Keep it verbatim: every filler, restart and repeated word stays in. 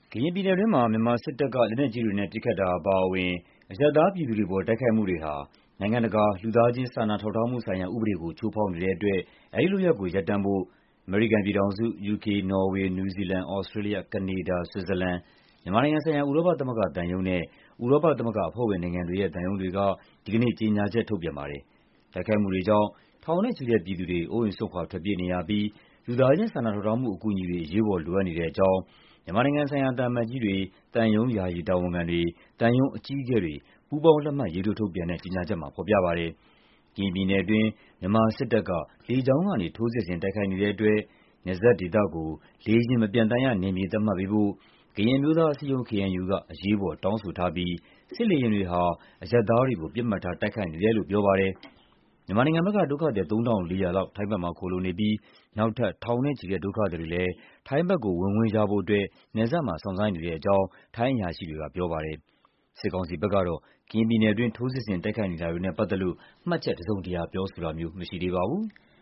ကရင်ပြည်နယ်တွင်းမှာ မြန်မာစစ်တပ်က လက်နက်ကြီးတွေနဲ့ ပစ်ခတ်တာအပါအဝင် အရပ်သားပြည်သူတွေအပေါ် တိုက်ခိုက်မှုတွေဟာ နိုင်ငံတကာ လူသားချင်းစာနာထောက်ထားမှုဆိုင်ရာ ဥပဒေကို ချိုးဖောက်နေတဲ့အတွက် အဲဒီလုပ်ရပ်ကို ရပ်တန့်ဖို့ အမေရိကန်ပြည်ထောင်စု၊ ယူကေ၊ နော်ဝေး၊ နယူးဇီလန်၊ သြစတြေးလျ၊ ကနေဒါ၊ ဆွစ်ဇာလန်၊ မြန်မာနိုင်ငံဆိုင်ရာ ဥရောပသမဂ္ဂသံရုံးနဲ့ ဥရောပသမဂ္ဂအဖွဲ့ဝင်နိုင်ငံတွေရဲ့ သံရုံးတွေက ဒီကနေ့ ကြေညာချက်ထုတ်ပြန်ပါတယ်။ တိုက်ခိုက်မှုတွေကြောင့် ထောင်နဲ့ချီတဲ့ပြည်သူတွေ အိုးအိမ်စွန့်ခွာ ထွက်ပြေးနေရပြီး လူသားချင်းစာနာထောက်ထားမှု အကူအညီတွေ အရေးပေါ် လိုအပ်နေတဲ့အကြောင်း မြန်မာနိုင်ငံဆိုင်ရာ သံအမတ်ကြီးတွေ၊ သံရုံး ယာယီတာဝန်ခံတွေ၊ သံရုံးအကြီးအကဲတွေ ပူးပေါင်းလက်မှတ်ရေးထိုး ထုတ်ပြန်တဲ့ ကြေညာချက်မှာ ဖော်ပြပါတယ်။ ကရင်ပြည်နယ်တွင်း မြန်မာစစ်တပ်က လေကြောင်းကနေ ထိုးစစ်ဆင် တိုက်ခိုက်နေတဲ့အတွက် နယ်စပ်ဒေသကို လေယာဉ်မပျံသန်းရနယ်မြေ သတ်မှတ်ပေးဖို့ ကရင်အမျိုးသားအစည်းအရုံး ကေအန်ယူ က အရေးပေါ် တောင်းဆိုထားပြီး စစ်လေယာဉ်တွေဟာ အရပ်သားတွေကို ပစ်မှတ်ထား တိုက်ခိုက်နေတယ်လို့ ပြောပါတယ်။ မြန်မာနိုင်ငံဘက်က ဒုက္ခသည် ၃,၄၀၀ လောက် ထိုင်းဘက်မှာ ခိုလှုံနေပြီး နောက်ထပ် ထောင်နဲ့ချီတဲ့ ဒုက္ခသည်တွေလည်း ထိုင်းဘက်ကို ဝင်ခွင့်ရဖို့အတွက် နယ်စပ်မှာ စောင့်ဆိုင်းနေတဲ့အကြောင်း ထိုင်းအရာရှိတွေက ပြောပါတယ်။ စစ်ကောင်စီဘက်ကတော့ ကရင်ပြည်နယ်တွင်း ထိုးစစ်ဆင် တိုက်ခိုက်နေတာတွေနဲ့ ပတ်သက်လို့ မှတ်ချက်တစုံတရာ ပြောဆိုတာမျိုး မရှိသေးပါဘူး။